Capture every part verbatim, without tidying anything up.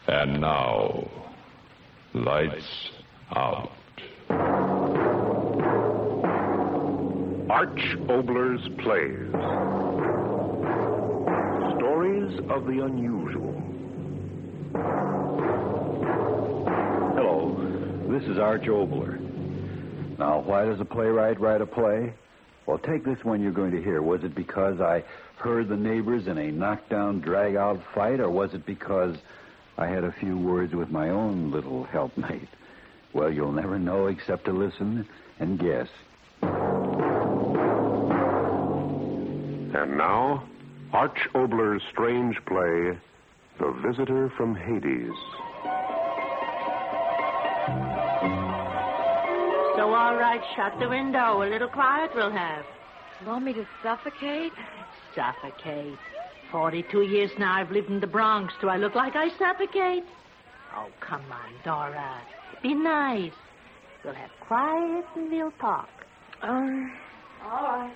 And now, lights out. Arch Obler's Plays. Stories of the unusual. Hello, this is Arch Obler. Now, why does a playwright write a play? Well, take this one you're going to hear. Was it because I heard the neighbors in a knockdown, drag-out fight, or was it because I had a few words with my own little helpmate? Well, you'll never know except to listen and guess. And now, Arch Obler's strange play, The Visitor from Hades. So, all right, shut the window. A little quiet we'll have. Want me to suffocate? Suffocate. Forty-two years now I've lived in the Bronx. Do I look like I suffocate? Oh, come on, Dora. Be nice. We'll have quiet and we'll talk. Um, all right.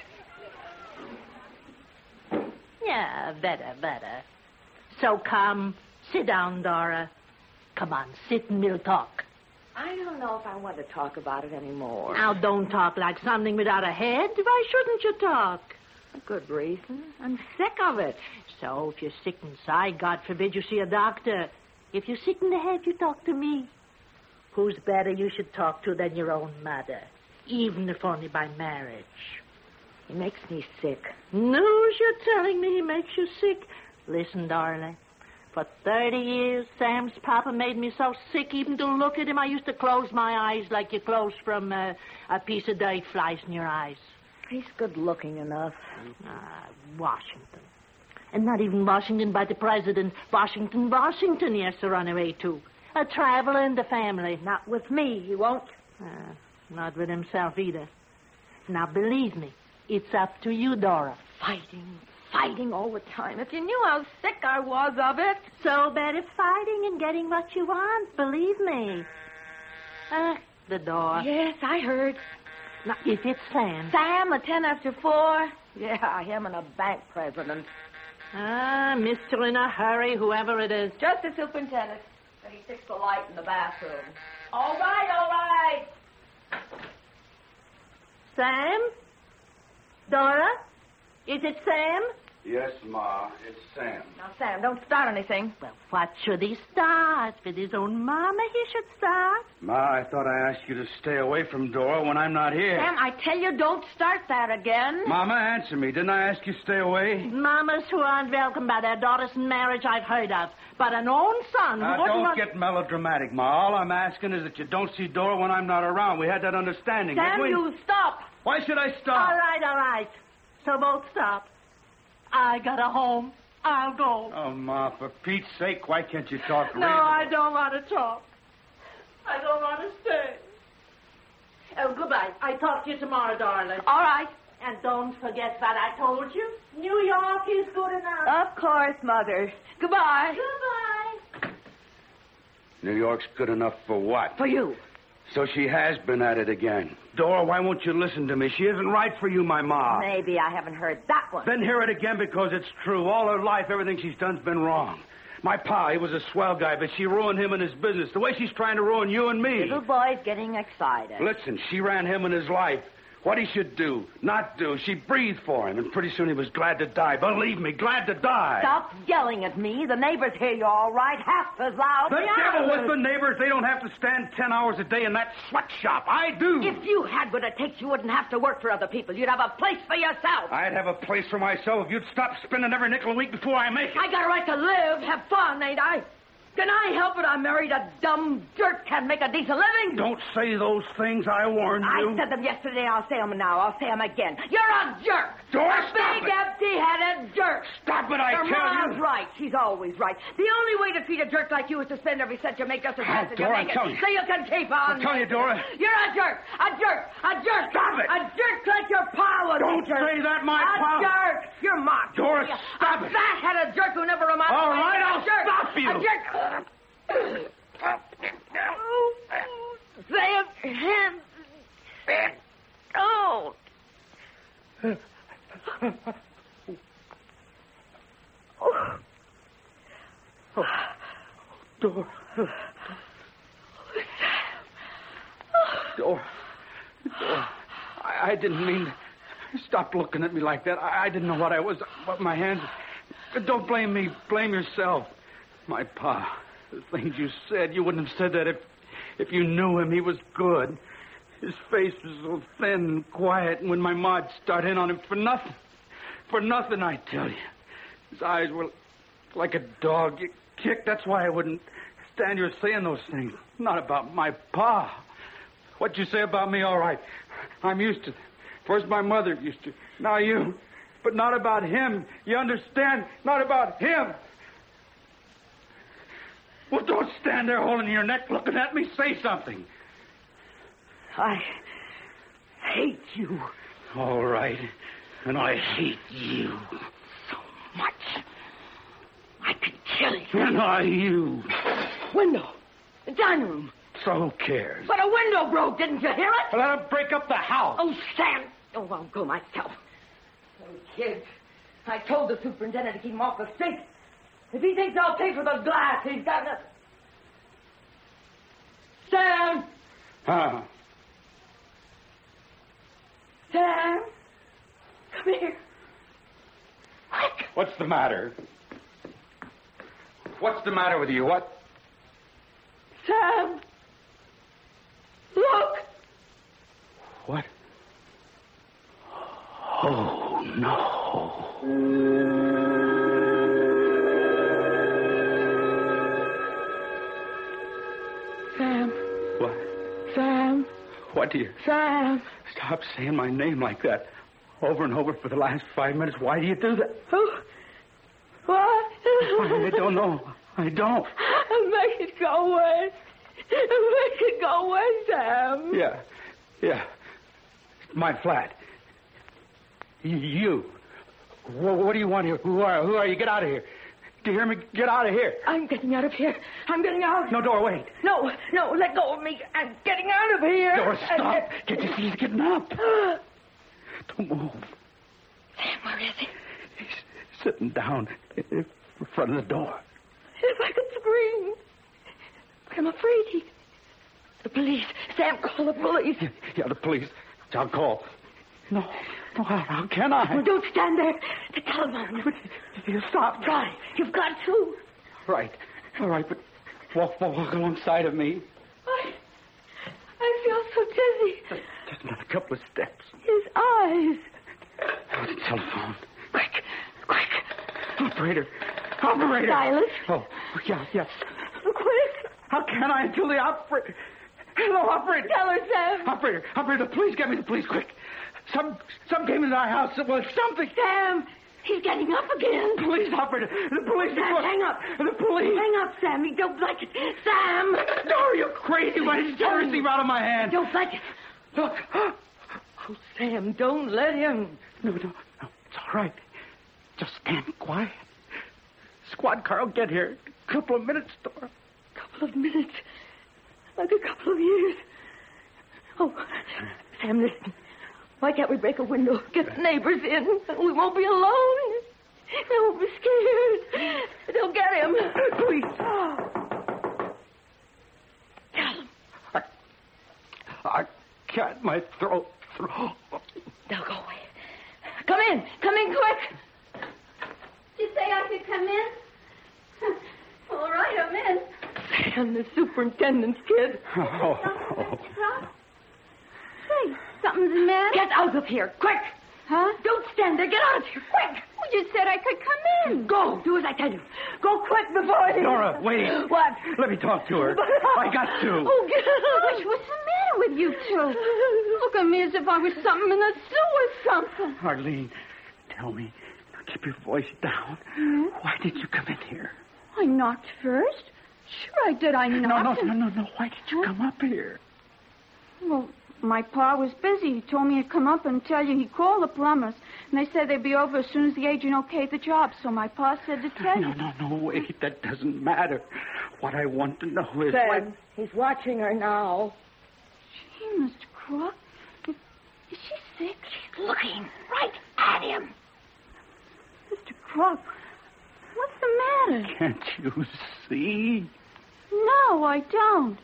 Yeah, better, better. So come, sit down, Dora. Come on, sit and we'll talk. I don't know if I want to talk about it anymore. Now, don't talk like something without a head. Why shouldn't you talk? A good reason. I'm sick of it. So, if you're sick inside, God forbid you see a doctor. If you're sick in the head, you talk to me. Who's better you should talk to than your own mother, even if only by marriage? He makes me sick. News you're telling me he makes you sick. Listen, darling. For thirty years, Sam's papa made me so sick even to look at him. I used to close my eyes like you close from uh, a piece of dirt flies in your eyes. He's good-looking enough. Ah, Washington. And not even Washington, but the president. Washington, Washington, he has to run away to. A traveler in the family. Not with me, he won't. Uh, not with himself either. Now, believe me, it's up to you, Dora. Fighting, fighting all the time. If you knew how sick I was of it. So better fighting and getting what you want, believe me. Ah, the door. Yes, I heard. Now, if it's Sam. Sam, at ten after four? Yeah, him and a bank president. Ah, mister in a hurry, whoever it is. Just the superintendent. But he fixed the light in the bathroom. All right, all right. Sam? Dora? Is it Sam? Yes, Ma, it's Sam. Now, Sam, don't start anything. Well, what should he start? With his own mama he should start. Ma, I thought I asked you to stay away from Dora when I'm not here. Sam, I tell you, don't start that again. Mama, answer me. Didn't I ask you to stay away? Mamas who aren't welcome by their daughters in marriage I've heard of. But an own son who Now, wouldn't don't want... get melodramatic, Ma. All I'm asking is that you don't see Dora when I'm not around. We had that understanding, Sam, didn't we? you stop. Why should I stop? All right, all right. So both stop. I got a home. I'll go. Oh, Ma, for Pete's sake, why can't you talk No, real? I don't want to talk. I don't want to stay. Oh, goodbye. I talk to you tomorrow, darling. All right. And don't forget what I told you. New York is good enough. Of course, Mother. Goodbye. Goodbye. New York's good enough for what? For you. So she has been at it again. Dora, why won't you listen to me? She isn't right for you, my Ma. Maybe I haven't heard that one. Then hear it again because it's true. All her life, everything she's done's been wrong. My pa, he was a swell guy, but she ruined him and his business the way she's trying to ruin you and me. Little boy's getting excited. Listen, she ran him and his life. What he should do, not do. She breathed for him, and pretty soon he was glad to die. Believe me, glad to die. Stop yelling at me. The neighbors hear you all right. Half as loud. The devil others. with the neighbors. They don't have to stand ten hours a day in that sweatshop. I do. If you had what it takes, you wouldn't have to work for other people. You'd have a place for yourself. I'd have a place for myself if you'd stop spending every nickel a week before I make it. I got a right to live, have fun, ain't I? Can I help it? I married a dumb jerk, can't make a decent living. Don't say those things. I warned you. I said them yesterday. I'll say them now. I'll say them again. You're a jerk. Dora, a stop big, it. empty-headed jerk. Stop it, I Your tell Ma's you. right. She's always right. The only way to treat a jerk like you is to spend every cent you make just as fast as you Dora, make I'm telling it. you. So you can keep on. I'm telling you, Dora. You're a jerk. A jerk. A jerk. Stop it. A jerk like your pa was Don't a jerk. say that, my a pa. A jerk. You're ma. Dora, a stop a it. fat-headed jerk who never amounted All to right, anything. I'll A jerk. stop you. A jerk. Sam, hands. Oh. Dora. Dora. Dora. I, I didn't mean to. Stop looking at me like that. I, I didn't know what I was. What my hands. Don't blame me. Blame yourself. My pa. The things you said. You wouldn't have said that if, if you knew him. He was good. His face was so thin and quiet. And when my ma'd start in on him for nothing. For nothing, I tell you. His eyes were like a dog you kicked. That's why I wouldn't stand here saying those things. Not about my pa. What you say about me, all right. I'm used to it. First my mother used to. Now you. But not about him. You understand? Not about him. Well, don't stand there holding your neck looking at me. Say something. I hate you. All right. And I hate you. So much. I could kill you. And I you. Window. The dining room. So who cares? But a window broke. Didn't you hear it? Well, let him break up the house. Oh, Sam. Oh, I'll go myself. Oh, kid. I told the superintendent to keep him off the street. If he thinks I'll pay for the glass, he's got nothing. Sam! Huh? Sam! Come here. Quick! What's the matter? What's the matter with you? What? Sam! Look! What? Oh, no. Sam. What? Sam. What, dear? Sam. Stop saying my name like that over and over for the last five minutes. Why do you do that? Oh. What? I don't know. I don't. Make it go away. Make it go away, Sam. Yeah. Yeah. My flat. Y- You. Wh- What do you want here? Who are, who are you? Get out of here. Do you hear me? Get out of here. I'm getting out of here. I'm getting out. No, Dora, wait. No, no, let go of me. I'm getting out of here. Dora, stop. Get your feet getting up. Don't move. Sam, where is he? He's sitting down in front of the door. If I could scream. But I'm afraid he... The police. Sam, call the police. Yeah, yeah, the police. I'll call. No, no, how, how can I? Well, don't stand there. The telephone. But you stop. Try. You've got to. Right. All right, but walk, walk alongside of me. I... I feel so dizzy. Just another couple of steps. His eyes. Oh, the telephone. Quick, quick. Operator. Operator. Silas. Oh, yeah, yes. Quick. How can I until the operator... Hello, operator. Tell her, Sam. Operator, operator, please get me the police, quick. Some some came into our house. It was something. Sam, he's getting up again. Police, operator. The police. Sam, hang up. The police. Hang up, Sam. You don't like it. Sam. No, you're crazy. Why did you tear the receiver out of my hand? Don't like it. Look. Oh, Sam, don't let him. No, no, no. It's all right. Just stand quiet. Squad car will get here. A couple of minutes, Dora. A couple of minutes. Like a couple of years. Oh, Sam, listen. Why can't we break a window, get the neighbors in? We won't be alone. They won't be scared. They'll get him. Please. Tell them. I, I can't. My throat. throat. They'll go away. Come in. Come in quick. Did you say I could come in? All right, I'm in. Sam, the superintendent's kid. Oh, oh. Say, something's the matter? Get out of here, quick. Huh? Don't stand there. Get out of here, quick. Well, you said I could come in. Go. Do as I tell you. Go quick before they... Dora, wait. What? Let me talk to her. I got to. Oh, get out. Gosh, what's the matter with you two? Look at me as if I was something in the sewer or something. Arlene, tell me. Now keep your voice down. Hmm? Why did you come in here? I knocked first. Sure I did. I knocked. No, no, no, no, no. Why did you Huh? come up here? Well, my pa was busy. He told me to come up and tell you he called the plumbers. And they said they'd be over as soon as the agent okayed the job. So my pa said to tell No, you. no, no, wait. That doesn't matter. What I want to know is... Sam, why- he's watching her now. Gee, Mister Crook. Is, is she sick? She's looking right at him. Mister Crook, what's the matter? Can't you see? No, I don't.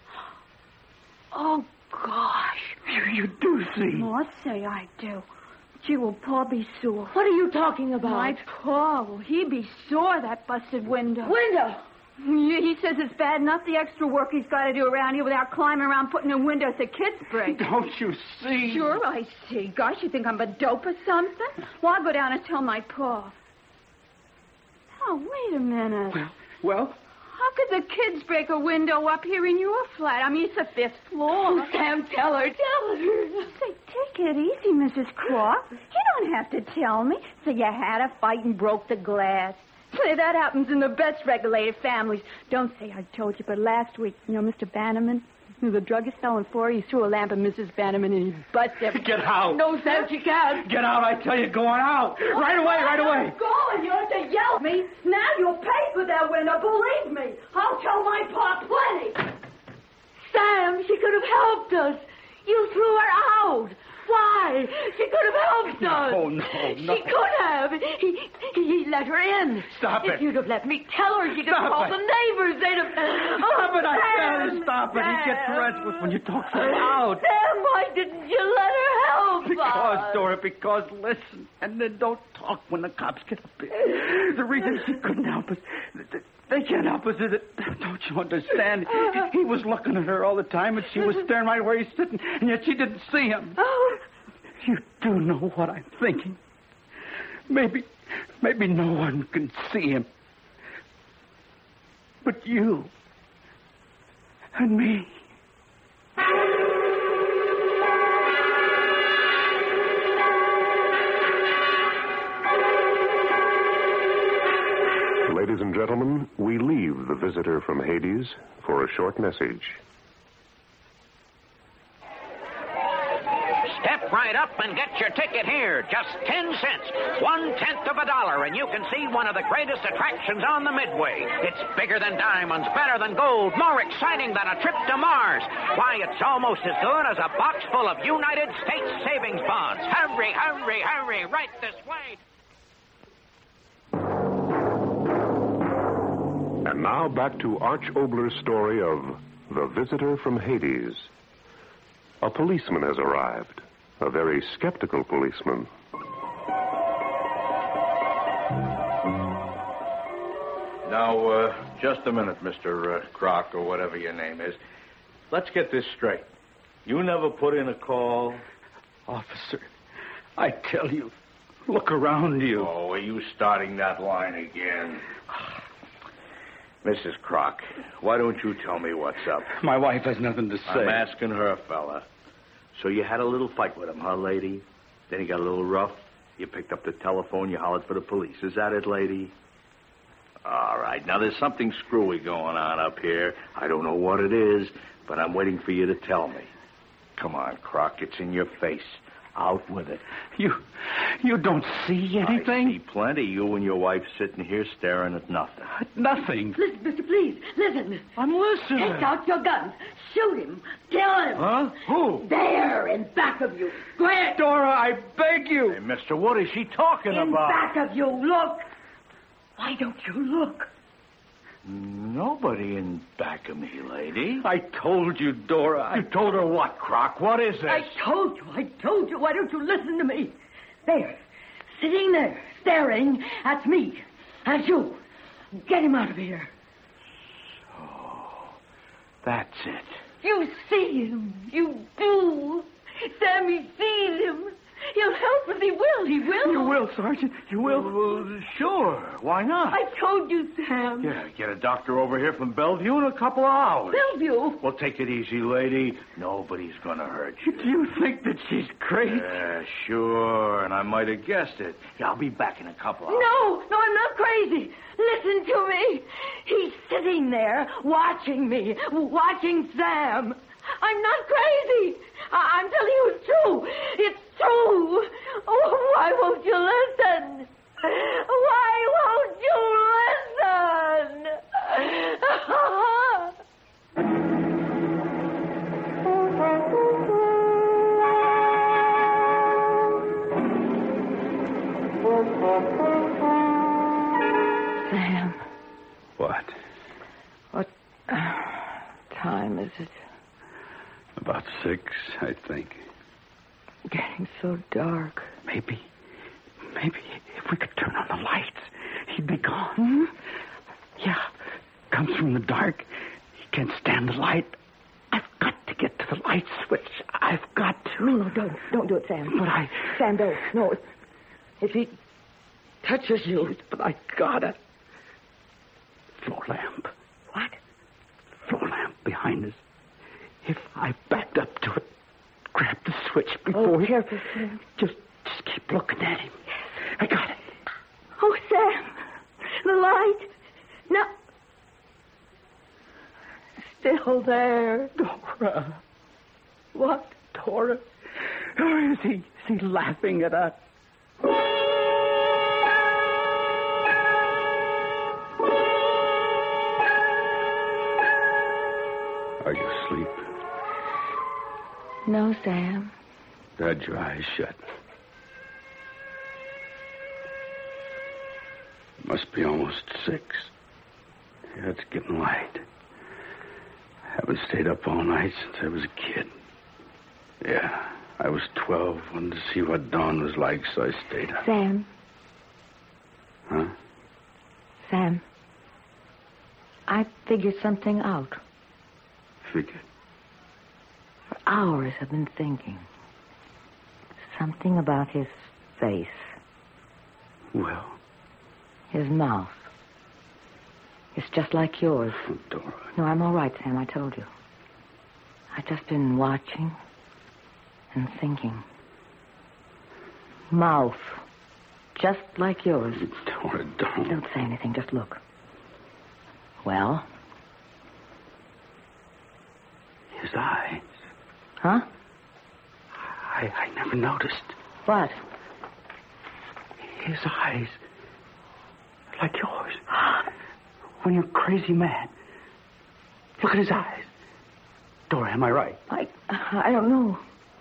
Oh, gosh. You, you do see. Oh, I'll say I do. Gee, will Pa be sore? What are you talking about? My Pa, will he be sore, that busted window? Window. Yeah, he says it's bad enough the extra work he's got to do around here without climbing around putting in windows the kids break. Don't you see? Sure I see. Gosh, you think I'm a dope or something? Well, I'll go down and tell my Pa. Oh, wait a minute. Well, well? How could the kids break a window up here in your flat? I mean, it's the fifth floor. Oh, Sam, tell her, tell her. Say, take it easy, Missus Clark. You don't have to tell me. So you had a fight and broke the glass. Say, that happens in the best regulated families. Don't say I told you, but last week, you know, Mister Bannerman, the druggist fell on floor. He threw a lamp at Missus Bannerman, and he busted. Get out. No, Sam, she can't. Get out, I tell you, going out. Right away, right away. Going, you have to yell at me. Now you'll pay for that window, believe me. I'll tell my Pa plenty. Sam, she could have helped us. You threw her out. Why? She could have helped us. No, no, no. She could have. He, he let her in. Stop if it. If you'd have let me tell her, she could have Stop called it. the neighbors. They'd have... Stop oh, it, I Sam, said stop it. He gets Sam. restless when you talk so loud. Sam, why didn't you let her help Because, us? Dora, because listen, and then don't talk when the cops get up here. The reason she couldn't help us, they can't help us, is it? Don't you understand? He was looking at her all the time, and she was staring right where he's sitting, and yet she didn't see him. Oh. You do know what I'm thinking. Maybe, maybe no one can see him. But you and me. Ladies and gentlemen, we leave the visitor from Hades for a short message. Step right up and get your ticket here. Just ten cents. One-tenth of a dollar, and you can see one of the greatest attractions on the Midway. It's bigger than diamonds, better than gold, more exciting than a trip to Mars. Why, it's almost as good as a box full of United States savings bonds. Hurry, hurry, hurry, right this way. And now back to Arch Obler's story of The Visitor from Hades. A policeman has arrived. A very skeptical policeman. Now, uh, just a minute, Mister Uh, Croc, or whatever your name is. Let's get this straight. You never put in a call? Officer, I tell you, look around you. Oh, are you starting that line again? Missus Croc, why don't you tell me what's up? My wife has nothing to say. I'm asking her, fella. So you had a little fight with him, huh, lady? Then he got a little rough. You picked up the telephone, you hollered for the police. Is that it, lady? All right. Now, there's something screwy going on up here. I don't know what it is, but I'm waiting for you to tell me. Come on, Croc. It's in your face. Out with it. You you don't see anything? I see plenty. You and your wife sitting here staring at nothing. Nothing. Listen, mister, please, listen. I'm listening. Take out your guns. Shoot him. Kill him. Huh? Who? There, in back of you. Quick. Dora, I beg you. Hey, mister, what is she talking In about? back of you. Look. Why don't you look? Nobody in back of me, lady. I told you, Dora. You told her what, Croc? What is this? I told you, I told you. Why don't you listen to me? There, sitting there, staring at me, at you. Get him out of here. Oh, that's it. You see him. You do. Sammy sees him. He'll help us. He will. He will. You will, Sergeant. You will. Well, sure. Why not? I told you, Sam. Yeah, get a doctor over here from Bellevue in a couple of hours. Bellevue? Well, take it easy, lady. Nobody's going to hurt you. Do you think that she's crazy? Yeah, sure. And I might have guessed it. Yeah, I'll be back in a couple of hours. No, no, I'm not crazy. Listen to me. He's sitting there watching me, watching Sam. I'm not crazy. I- I'm telling you it's true. It's true. Oh, why won't you listen? Why won't you listen? Sam. What? What? Uh, time is it? About six, I think. Getting so dark. Maybe, maybe if we could turn on the lights, he'd be gone. Hmm? Yeah, comes from the dark. He can't stand the light. I've got to get to the light switch. I've got to. No, no, don't. Don't do it, Sam. But I... Sam, don't. No. If, if he touches you... But I gotta. Floor lamp. What? Floor lamp behind us. If I backed up to it, grab the switch before oh, he... careful, Sam. Just, just keep looking at him. Yes. I got it. Oh, Sam. The light. No. Still there. Dora. What? Dora. Or is he, is he laughing at us? Are you asleep? No, Sam. Had your eyes shut. Must be almost six. Yeah, it's getting light. Haven't stayed up all night since I was a kid. Yeah, I was twelve, wanted to see what dawn was like, so I stayed up. Sam. Huh? Sam. I figured something out. Figured? For hours I've been thinking. Something about his face. Well? His mouth. It's just like yours. Oh, Dora. No, I'm all right, Sam. I told you. I've just been watching and thinking. Mouth. Just like yours. Dora, don't. Don't say anything. Just look. Well? His eyes. Huh? I, I never noticed. What? His eyes. Like yours. When you're crazy mad. Look at his eyes. Dora, am I right? I, I don't know.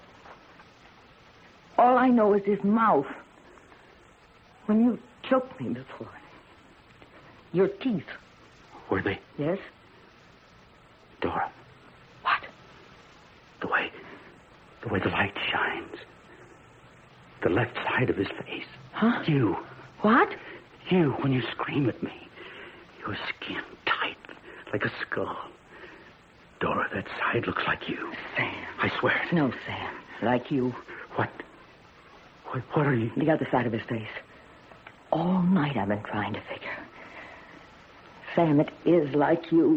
All I know is his mouth. When you choked me before. Your teeth. Were they? Yes. Dora. What? The way... The way the light shines. The left side of his face. Huh? You. What? You, when you scream at me. Your skin tight, like a skull. Dora, that side looks like you. Sam. I swear it. No, Sam. Like you. What? What, what are you... The other side of his face. All night I've been trying to figure. Sam, it is like you.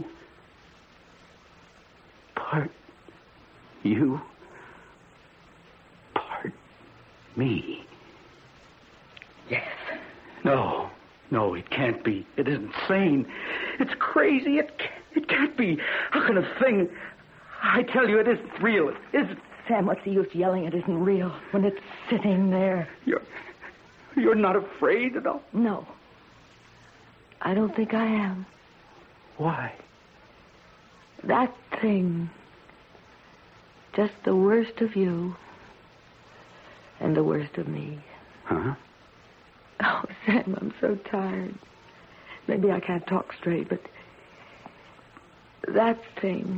Part you. Part me. Yes. No. No, it can't be. It isn't sane. It's crazy. It can't, it can't be. How can a thing... I tell you, it isn't real. It isn't... Sam, what's the use yelling it isn't real when it's sitting there? You're... You're not afraid at all? No. I don't think I am. Why? That thing. Just the worst of you. And the worst of me. Huh? Oh, Sam, I'm so tired. Maybe I can't talk straight, but... that thing.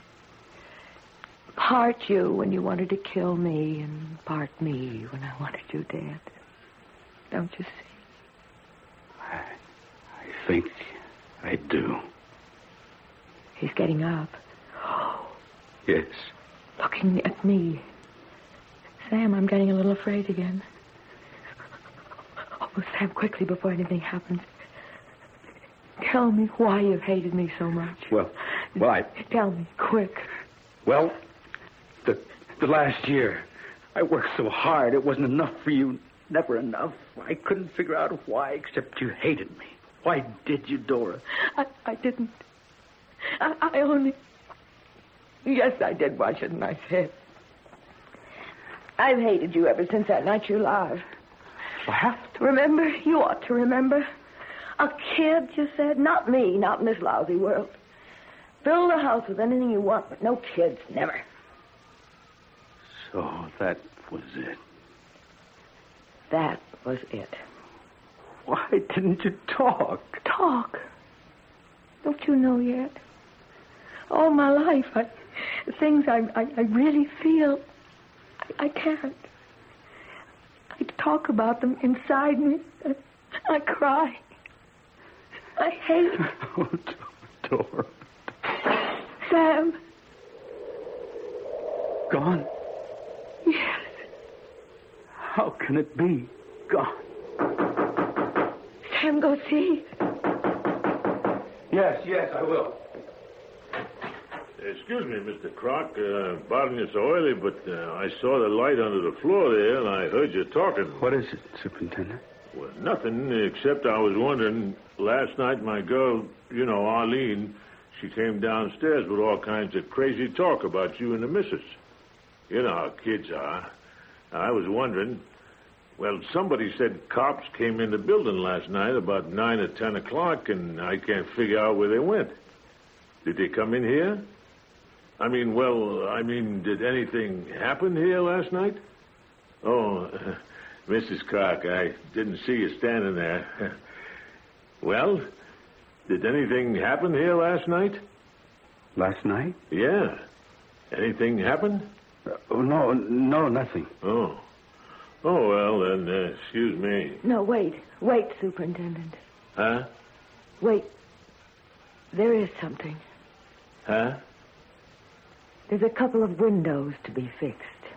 Part you when you wanted to kill me, and part me when I wanted you dead. Don't you see? I, I think I do. He's getting up. Yes. Looking at me. Sam, I'm getting a little afraid again. Oh, Sam, quickly, before anything happens. Tell me why you've hated me so much. Well, well, I... Tell me, quick. Well, the, the last year, I worked so hard, it wasn't enough for you. Never enough. I couldn't figure out why, except you hated me. Why did you, Dora? I, I didn't. I, I only... Yes, I did. Why shouldn't I say it? I've hated you ever since that night you lied. Laughed? Remember? You ought to remember. A kid, you said? Not me, not in this lousy world. Build a house with anything you want, but no kids, never. So that was it. That was it. Why didn't you talk? Talk? Don't you know yet? all my life. I, things I, I, I really feel, I, I can't. I talk about them inside me. I, I cry. I hate. Oh, Dora. Sam. Gone? Yes. How can it be gone? Sam, go see. Yes, yes, I will. Excuse me, Mister Croc. Uh, pardon you so early, but uh, I saw the light under the floor there, and I heard you talking. What is it, Superintendent? Well, nothing, except I was wondering, last night my girl, you know, Arlene, she came downstairs with all kinds of crazy talk about you and the missus. You know how kids are. I was wondering, well, somebody said cops came in the building last night about nine or ten o'clock, and I can't figure out where they went. Did they come in here? I mean, well, I mean, did anything happen here last night? Oh, uh, Missus Croc, I didn't see you standing there. Well, did anything happen here last night? Last night? Yeah. Anything happen? Uh, oh, no, no, nothing. Oh. Oh, well, then, uh, excuse me. No, wait. Wait, Superintendent. Huh? Wait. There is something. Huh? There's a couple of windows to be fixed.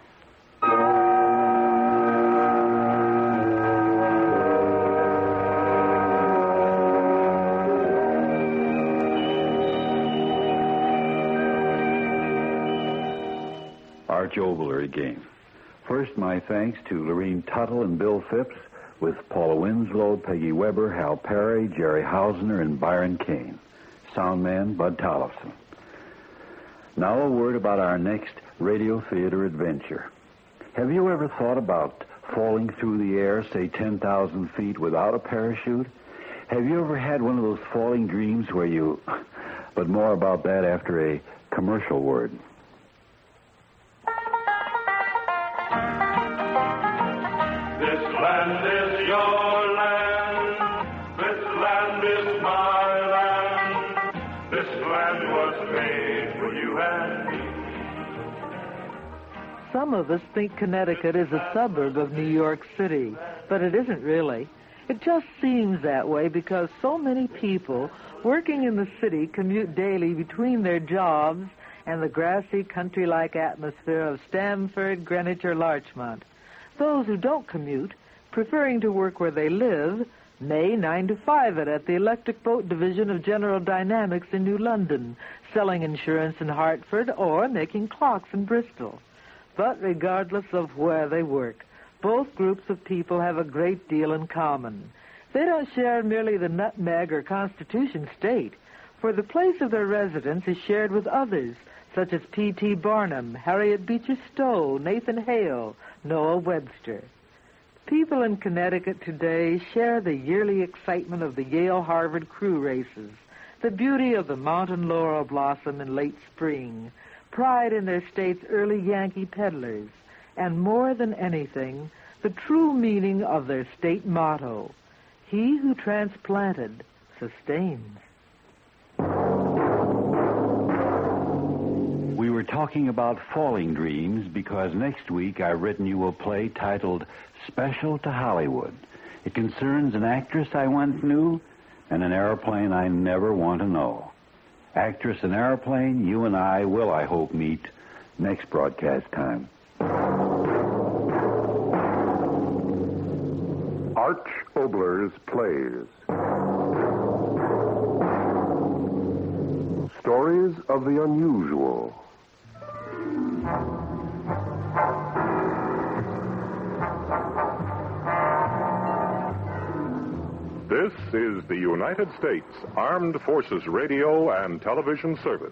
Arch Obler again. First, my thanks to Lorene Tuttle and Bill Phipps, with Paula Winslow, Peggy Weber, Hal Perry, Jerry Hausner, and Byron Kane. Soundman, Bud Tollefson. Now a word about our next radio theater adventure. Have you ever thought about falling through the air, say ten thousand feet, without a parachute? Have you ever had one of those falling dreams where you... But more about that after a commercial word. This land is your land. This land is my land. This land was made for you and me. Some of us think Connecticut is a suburb of New York City, but it isn't really. It just seems that way because so many people working in the city commute daily between their jobs and the grassy, country-like atmosphere of Stamford, Greenwich, or Larchmont. Those who don't commute, preferring to work where they live, may nine to five it at the Electric Boat Division of General Dynamics in New London, selling insurance in Hartford, or making clocks in Bristol. But regardless of where they work, both groups of people have a great deal in common. They don't share merely the nutmeg or Constitution state, for the place of their residence is shared with others, such as P T Barnum, Harriet Beecher Stowe, Nathan Hale, Noah Webster. People in Connecticut today share the yearly excitement of the Yale-Harvard crew races, the beauty of the mountain laurel blossom in late spring, pride in their state's early Yankee peddlers, and more than anything, the true meaning of their state motto, he who transplanted sustains. We were talking about falling dreams because next week I've written you a play titled Special to Hollywood. It concerns an actress I once knew and an airplane I never want to know. Actress and airplane, you and I will, I hope, meet next broadcast time. Arch Obler's Plays. Stories of the unusual. This is the United States Armed Forces Radio and Television Service.